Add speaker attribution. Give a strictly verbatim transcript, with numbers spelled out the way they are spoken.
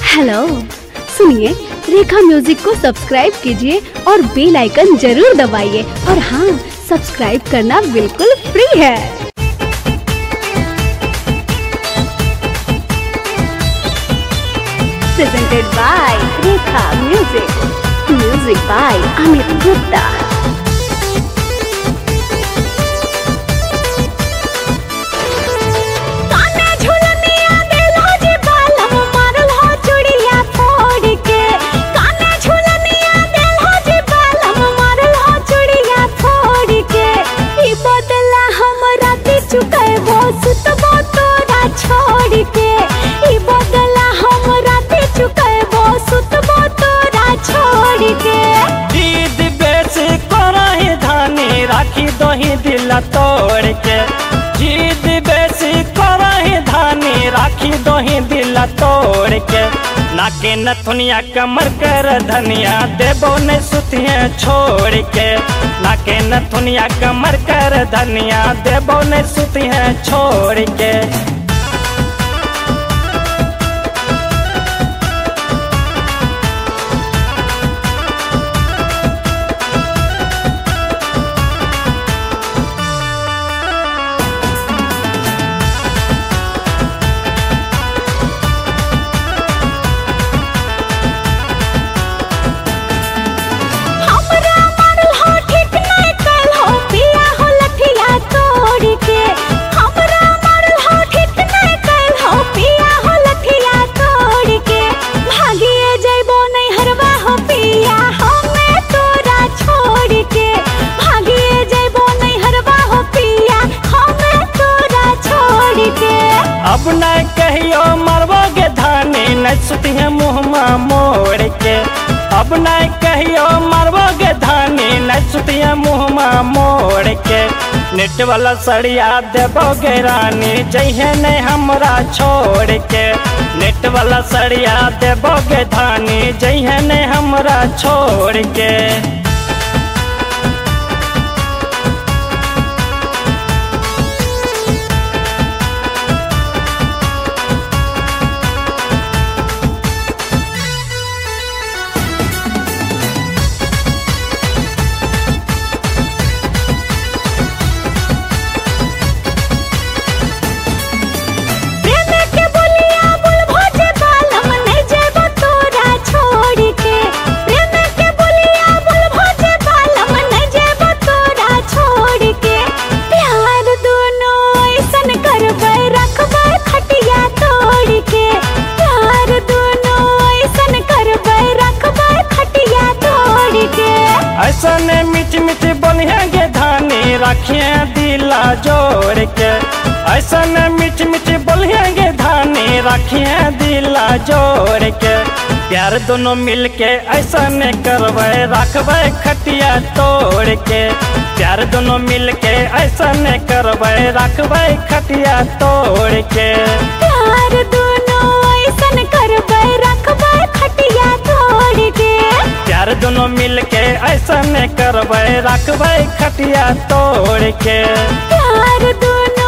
Speaker 1: Hello, सुनिए, रेखा music को subscribe कीजिए और बेल आइकन जरूर दबाइए। और हाँ, सब्सक्राइब करना बिल्कुल फ्री है। Presented by Rekha music, music by Amit Gupta.
Speaker 2: दोही दिल तोड़ के जीद बेसी करही धानी राखी दोही दिल तोड़ के नाके नथुनिया कमर कर धनिया देबो ने सुतिए छोड़ के नाके नथुनिया कमर कर धनिया देबो ने सुतिए छोड़ के। अब न कहियो मरबोगे धानी न सुतिए मुँहमा मोड़ के। अब न कहियो मरबोगे धानी न सुतिए मुँहमा मोड़ के। नेट वाला सड़िया देबोगे रानी जइहे ने हमरा छोड़ के। नेट वाला सड़िया देबोगे धानी जइहे ने हमरा छोड़ के। ऐसने मिच मिच बोलिएगे धानी राखिए दिला जोड़ के। ऐसने मिच मिच बोलिएगे धानी राखिए दिला जोड़ के। प्यार दोनों मिल के ऐसने करवे रखबे खटिया तोड़ के। प्यार दोनों मिल के ऐसने करवे रखबे खटिया तोड़ के।
Speaker 3: प्यार दोनों ऐसन करवे रखबे खटिया तोड़ के।
Speaker 2: प्यार दोनों मिल के ऐसा करवे रखबे खटिया तोड़ के।
Speaker 3: प्यार दोनों